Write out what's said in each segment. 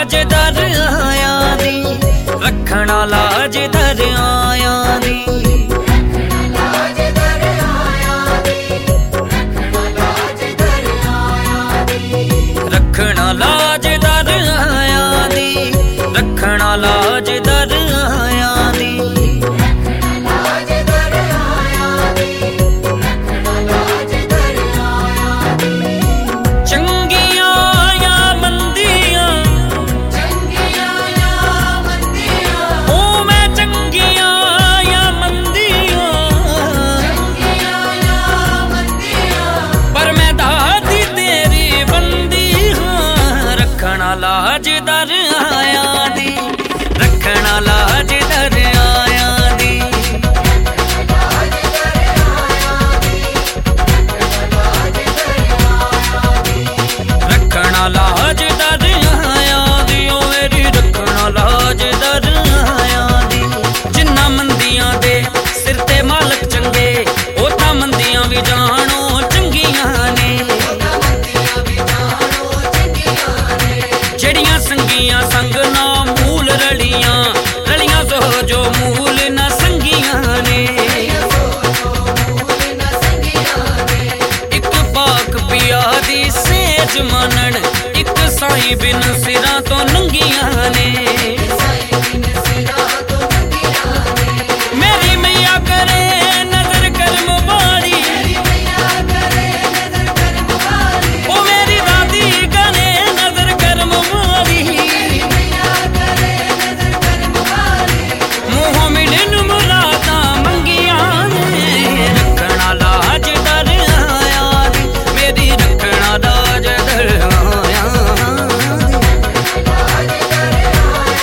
लाज दर आया दी, रखना लाज दर आया दी। रखना लाज दर आया दी, रखना लाज दर आया दी। लाज दर आया दी, रखना लाज दर आया दी। रखना लाज दर आया दी, ओ मेरी रखना लाज दर आया दी। जिन्ना मंदियां दे सिर ते मालक चंगे, ओ तां मंदियां भी जानो चंगियां ने। जड़ियां संगियां संग ना मूल रलियां, रलियां जो मूल ना संगियां ने। एक पाक पिया दी सेज मानन, एक साई बिन सिरां तो नंगियां ने। मेरी मैया करे नजर करम वाली, ओ मेरी दादी करे नजर करम वाली। मुँह मिलन मुरादा मंगिया ने, रखना लाज दर आया दी, मेरी रखना लाज दर आया दी।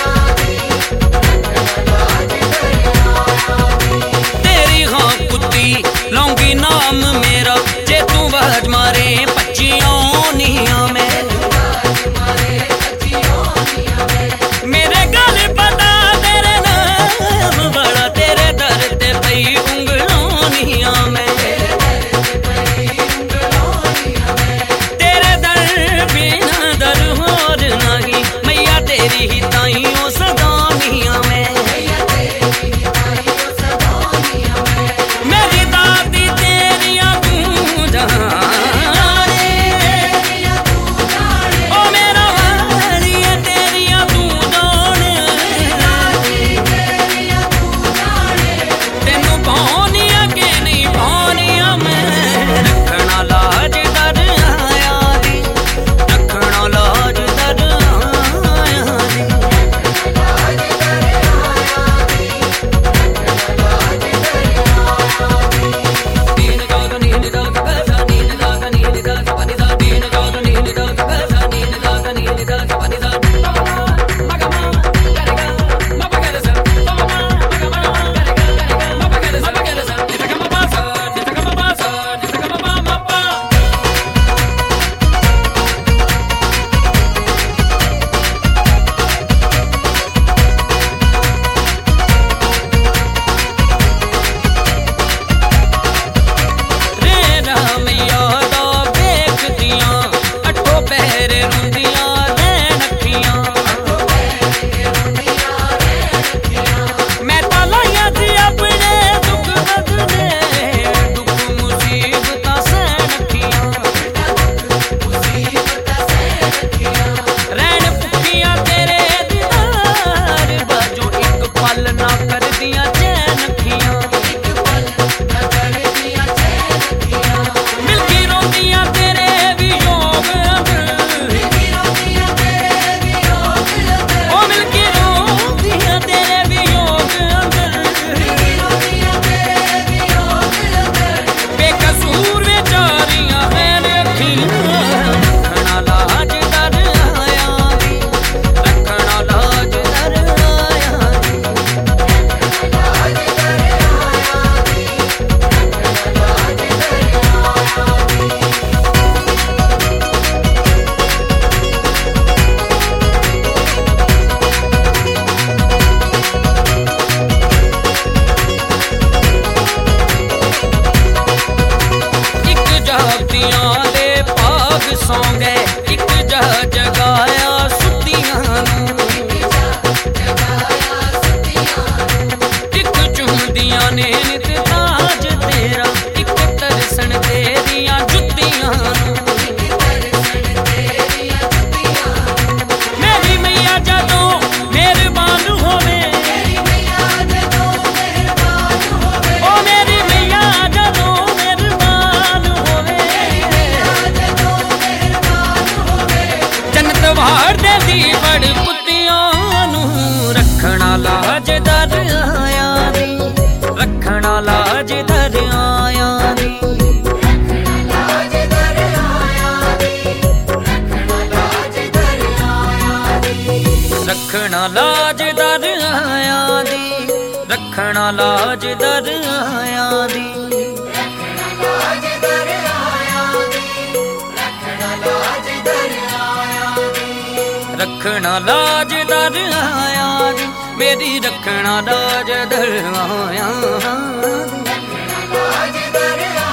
ਲਾਜ ਦਰ ਆਇਆ ਦੀ ਰੱਖਣਾ ਲਾਜ ਦਰ ਆਇਆ ਦੀ ਰੱਖਣਾ ਲਾਜ ਦਰ ਆਇਆ ਦੀ ਰੱਖਣਾ ਲਾਜ ਦਰ ਆਇਆ ਦੀ ਮੇਰੀ ਰੱਖਣਾ ਲਾਜ ਦਰ ਆਇਆ ਦੀ